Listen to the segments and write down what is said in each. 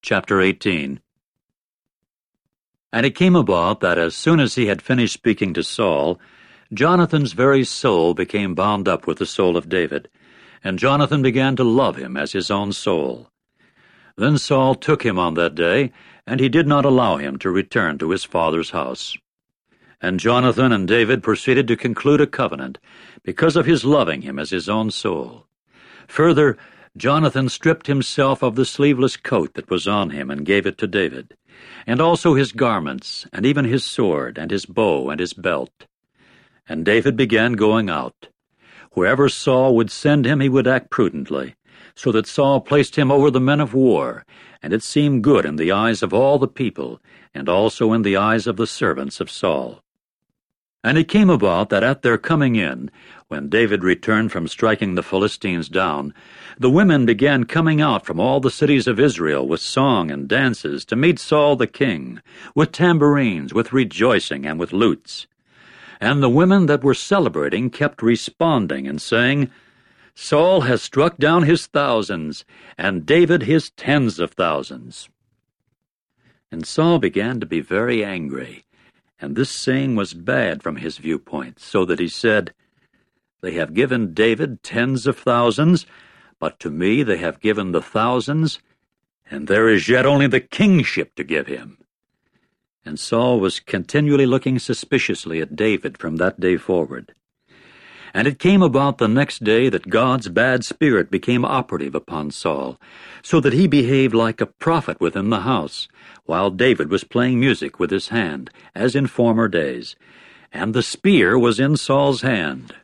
Chapter 18. And it came about that as soon as he had finished speaking to Saul, Jonathan's very soul became bound up with the soul of David, and Jonathan began to love him as his own soul. Then Saul took him on that day, and he did not allow him to return to his father's house. And Jonathan and David proceeded to conclude a covenant, because of his loving him as his own soul. Further, Jonathan stripped himself of the sleeveless coat that was on him and gave it to David, and also his garments, and even his sword, and his bow, and his belt. And David began going out. Wherever Saul would send him, he would act prudently, so that Saul placed him over the men of war, and it seemed good in the eyes of all the people, and also in the eyes of the servants of Saul. And it came about that at their coming in, when David returned from striking the Philistines down, the women began coming out from all the cities of Israel with song and dances to meet Saul the king, with tambourines, with rejoicing, and with lutes. And the women that were celebrating kept responding and saying, "Saul has struck down his thousands, and David his tens of thousands." And Saul began to be very angry, and this saying was bad from his viewpoint, so that he said, "They have given David tens of thousands, but to me they have given the thousands, and there is yet only the kingship to give him." And Saul was continually looking suspiciously at David from that day forward. And it came about the next day that God's bad spirit became operative upon Saul, so that he behaved like a prophet within the house, while David was playing music with his hand, as in former days, and the spear was in Saul's hand.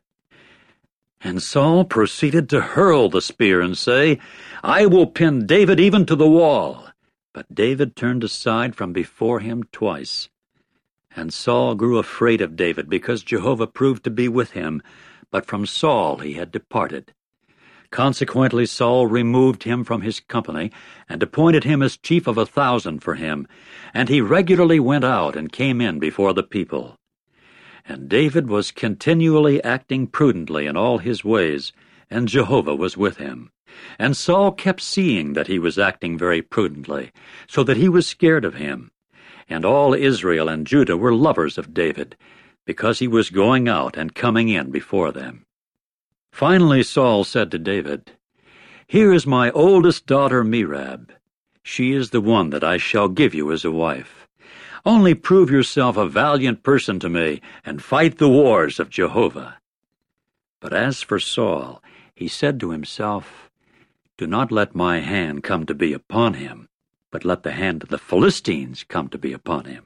And Saul proceeded to hurl the spear and say, "I will pin David even to the wall." But David turned aside from before him twice. And Saul grew afraid of David, because Jehovah proved to be with him, but from Saul he had departed. Consequently Saul removed him from his company, and appointed him as chief of 1,000 for him, and he regularly went out and came in before the people. And David was continually acting prudently in all his ways, and Jehovah was with him. And Saul kept seeing that he was acting very prudently, so that he was scared of him. And all Israel and Judah were lovers of David, because he was going out and coming in before them. Finally Saul said to David, "Here is my oldest daughter Merab. She is the one that I shall give you as a wife. Only prove yourself a valiant person to me, and fight the wars of Jehovah." But as for Saul, he said to himself, "Do not let my hand come to be upon him, but let the hand of the Philistines come to be upon him."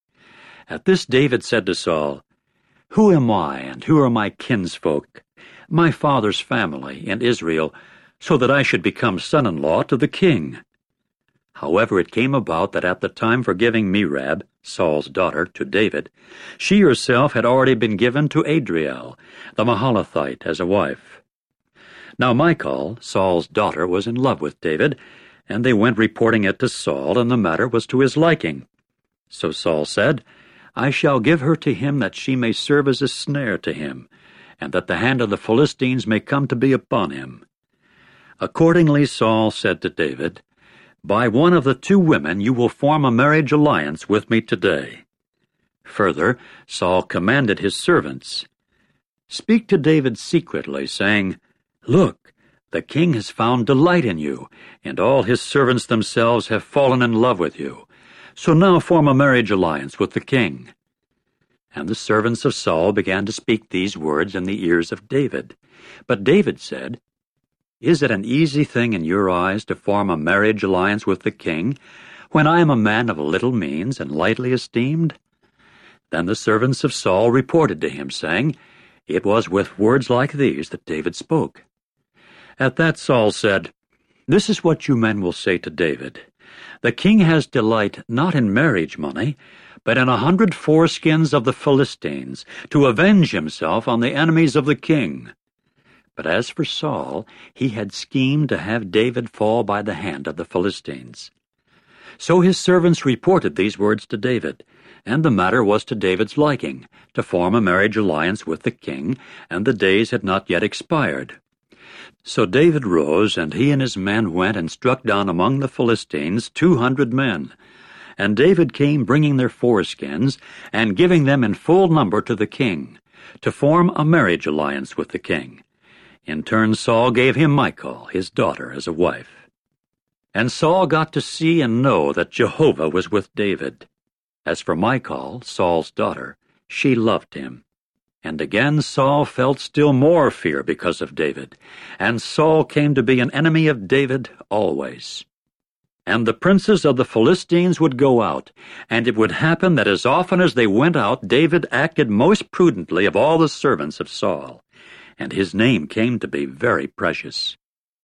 At this David said to Saul, "Who am I, and who are my kinsfolk, my father's family in Israel, so that I should become son-in-law to the king?" However, it came about that at the time for giving Merab, Saul's daughter, to David, she herself had already been given to Adriel, the Mahalathite, as a wife. Now Michal, Saul's daughter, was in love with David, and they went reporting it to Saul, and the matter was to his liking. So Saul said, "I shall give her to him that she may serve as a snare to him, and that the hand of the Philistines may come to be upon him." Accordingly Saul said to David, "By one of the two women you will form a marriage alliance with me today." Further, Saul commanded his servants, "Speak to David secretly, saying, 'Look, the king has found delight in you, and all his servants themselves have fallen in love with you. So now form a marriage alliance with the king.'" And the servants of Saul began to speak these words in the ears of David. But David said, "Is it an easy thing in your eyes to form a marriage alliance with the king, when I am a man of little means and lightly esteemed?" Then the servants of Saul reported to him, saying, "It was with words like these that David spoke." At that Saul said, "This is what you men will say to David. The king has delight not in marriage money, but in 100 foreskins of the Philistines, to avenge himself on the enemies of the king." But as for Saul, he had schemed to have David fall by the hand of the Philistines. So his servants reported these words to David, and the matter was to David's liking, to form a marriage alliance with the king, and the days had not yet expired. So David rose, and he and his men went and struck down among the Philistines 200 men. And David came bringing their foreskins, and giving them in full number to the king, to form a marriage alliance with the king. In turn Saul gave him Michal, his daughter, as a wife. And Saul got to see and know that Jehovah was with David. As for Michal, Saul's daughter, she loved him. And again Saul felt still more fear because of David, and Saul came to be an enemy of David always. And the princes of the Philistines would go out, and it would happen that as often as they went out, David acted most prudently of all the servants of Saul, and his name came to be very precious.